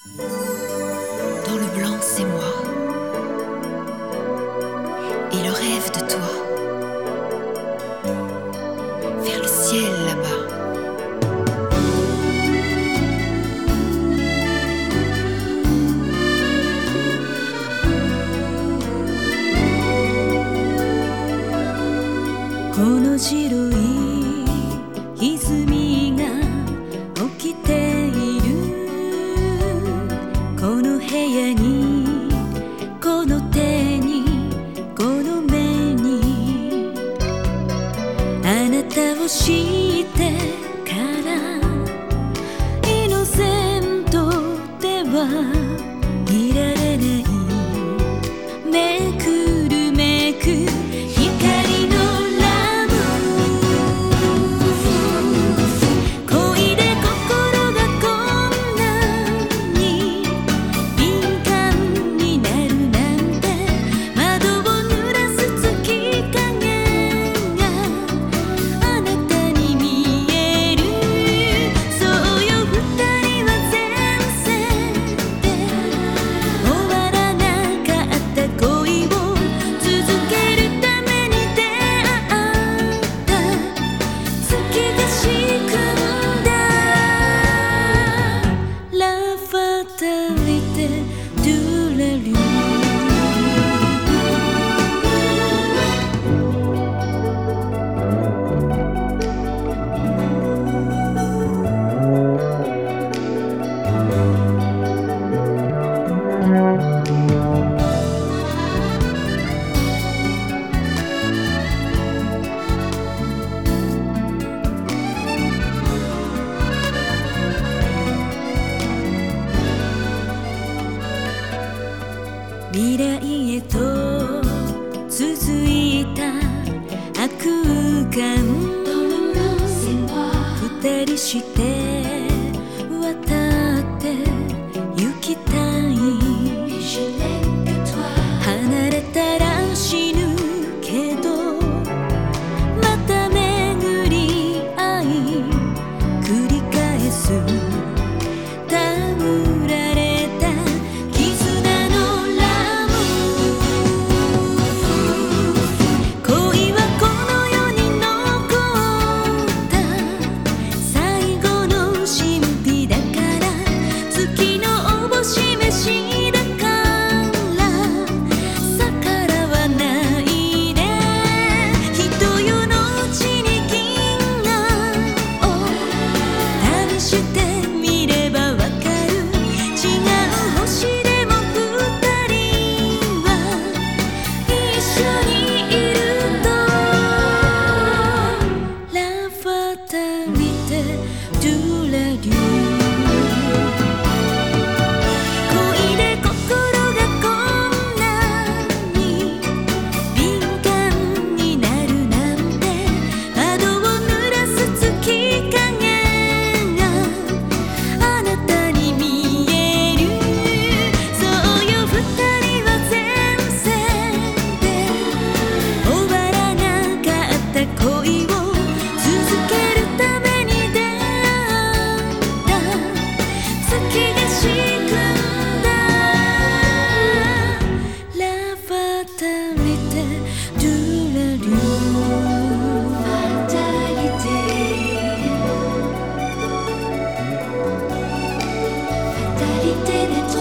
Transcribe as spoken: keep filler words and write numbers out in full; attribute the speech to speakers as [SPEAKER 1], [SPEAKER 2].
[SPEAKER 1] Dans le blanc, c'est moi. Et le rêve de toi. Vers le ciel là-bas.
[SPEAKER 2] この白い歪みが起きているこの部屋にこの手にこの目にあなたを知ってからイノセントではいられないめくるめく未来へと続いた悪空間二人して渡って行きたい離れたら死ぬけどまた巡り合い繰り返す戯られたFatalité des